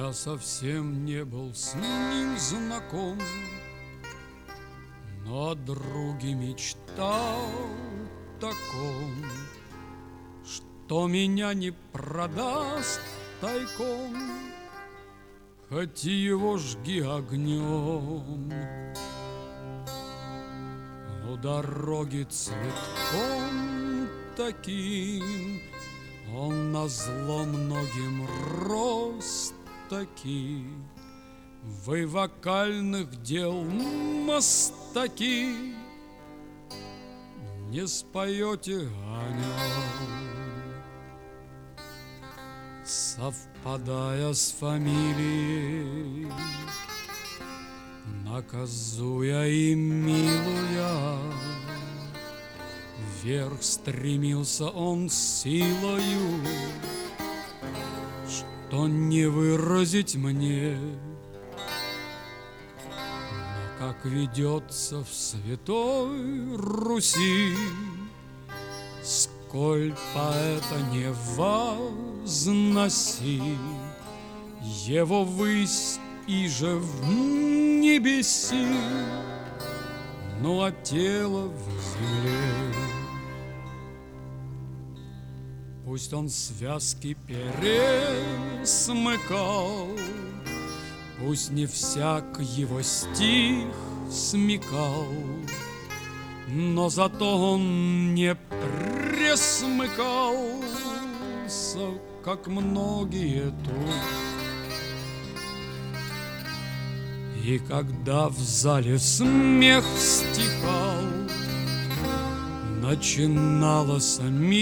Я совсем не был с ним знаком, но о друге мечтал таком, что меня не продаст тайком, хоть его жги огнем. У дороги цветком таким он назло многим рос таки. Вы вокальных дел мастаки не споете о нем. Совпадая с фамилией, наказуя и милуя, вверх стремился он силою, что не выразить мне. Но как ведется в святой Руси, сколь поэта не возноси, его высь иже в небеси, ну а тело в земле. Пусть он связки пересмыкал, пусть не всяк его стих смекал, но зато он не пресмыкался, как многие тут. И когда в зале смех стихал, начиналась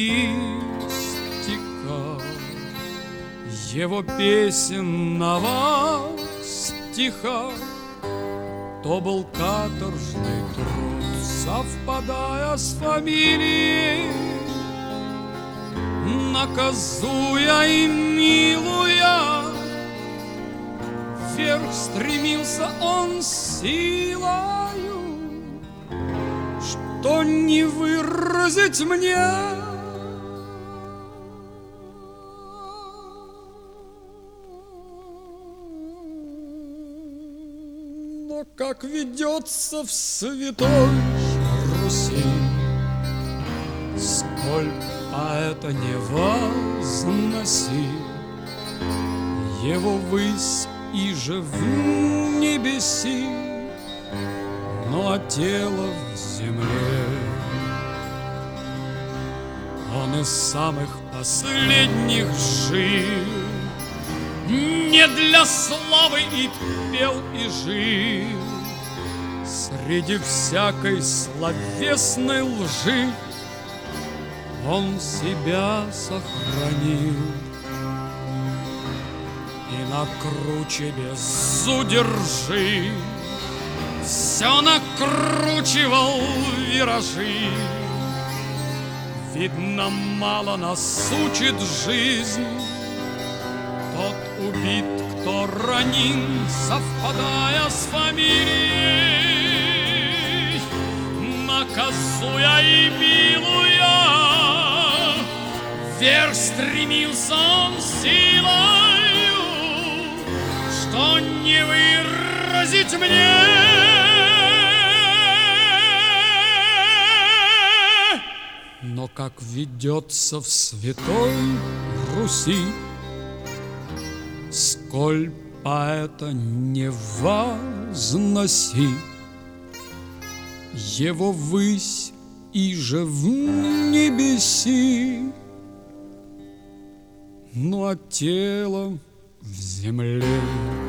мистика его песенного стиха. То был каторжный труд, совпадая с фамилией, наказуя и милуя, вверх стремился он силою, что не выразить мне. Но как ведется в святой Руси, сколь поэта не возноси, его высь иже в небеси, но а тело в земле. Он из самых последних жил, не для славы и пел и жил. Среди всякой словесной лжи он себя сохранил и на круче без удержи все накручивал виражи. Видно, мало нас учит жизнь, тот убит, кто ранен, совпадая с фамилией, наказуя и милуя, вверх стремился он силою, что не выразить мне. Но как ведется в святой Руси, сколь поэта не возноси, его высь иже в небеси, ну а тело в земле.